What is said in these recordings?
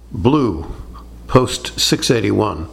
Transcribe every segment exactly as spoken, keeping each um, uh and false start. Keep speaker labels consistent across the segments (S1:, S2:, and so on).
S1: Blue, post six eighty-one.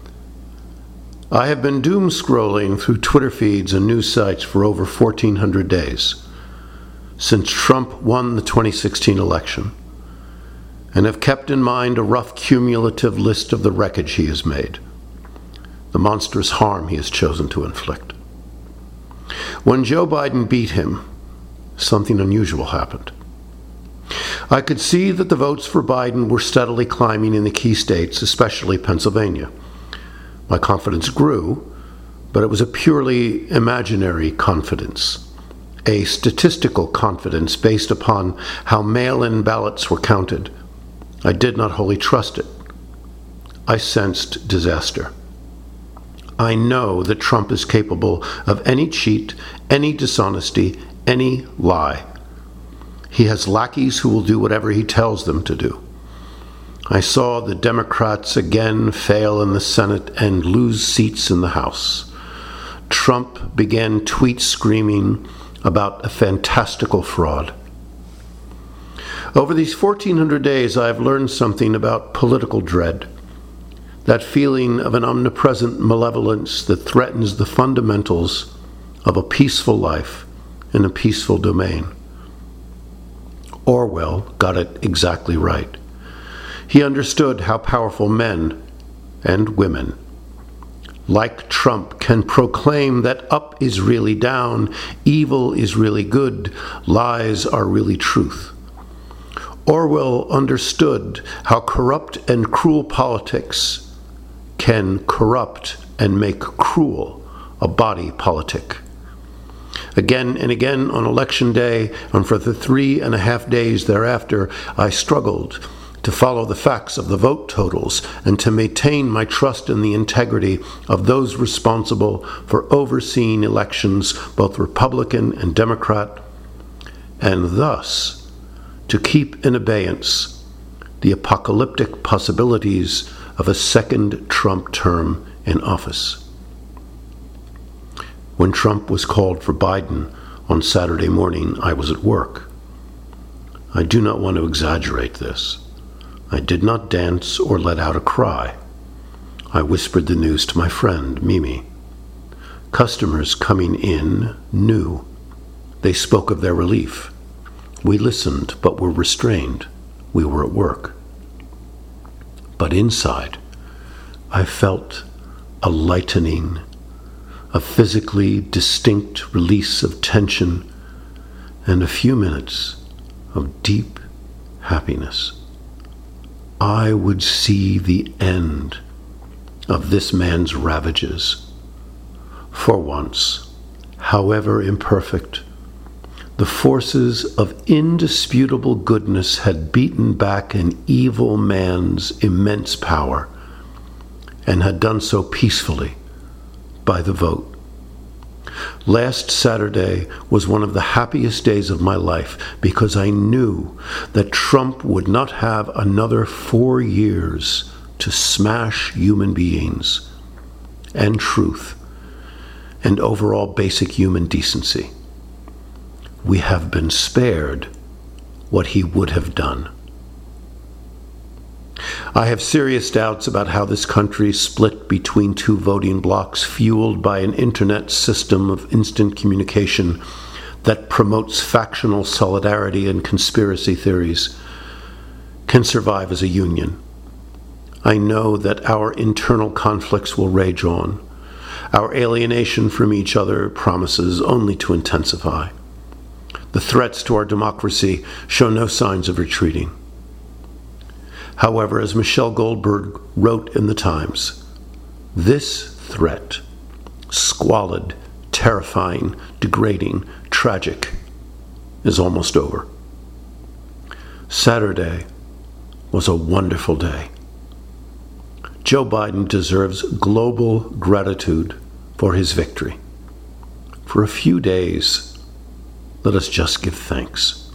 S1: I have been doom scrolling through Twitter feeds and news sites for over fourteen hundred days, since Trump won the twenty sixteen election, and have kept in mind a rough cumulative list of the wreckage he has made, the monstrous harm he has chosen to inflict. When Joe Biden beat him, something unusual happened. I could see that the votes for Biden were steadily climbing in the key states, especially Pennsylvania. My confidence grew, but it was a purely imaginary confidence, a statistical confidence based upon how mail-in ballots were counted. I did not wholly trust it. I sensed disaster. I know that Trump is capable of any cheat, any dishonesty, any lie. He has lackeys who will do whatever he tells them to do. I saw the Democrats again fail in the Senate and lose seats in the House. Trump began tweet screaming about a fantastical fraud. Over these fourteen hundred days, I have learned something about political dread, that feeling of an omnipresent malevolence that threatens the fundamentals of a peaceful life in a peaceful domain. Orwell got it exactly right. He understood how powerful men and women, like Trump, can proclaim that up is really down, evil is really good, lies are really truth. Orwell understood how corrupt and cruel politics can corrupt and make cruel a body politic. Again and again on election day, and for the three and a half days thereafter, I struggled to follow the facts of the vote totals and to maintain my trust in the integrity of those responsible for overseeing elections, both Republican and Democrat, and thus to keep in abeyance the apocalyptic possibilities of a second Trump term in office. When Trump was called for Biden on Saturday morning, I was at work. I do not want to exaggerate this. I did not dance or let out a cry. I whispered the news to my friend, Mimi. Customers coming in knew. They spoke of their relief. We listened, but were restrained. We were at work. But inside, I felt a lightening, a physically distinct release of tension, and a few minutes of deep happiness. I would see the end of this man's ravages. For once, however imperfect, the forces of indisputable goodness had beaten back an evil man's immense power, and had done so peacefully by the vote. Last Saturday was one of the happiest days of my life because I knew that Trump would not have another four years to smash human beings and truth and overall basic human decency. We have been spared what he would have done. I have serious doubts about how this country split between two voting blocs fueled by an internet system of instant communication that promotes factional solidarity and conspiracy theories can survive as a union. I know that our internal conflicts will rage on. Our alienation from each other promises only to intensify. The threats to our democracy show no signs of retreating. However, as Michelle Goldberg wrote in the Times, this threat, squalid, terrifying, degrading, tragic, is almost over. Saturday was a wonderful day. Joe Biden deserves global gratitude for his victory. For a few days, let us just give thanks.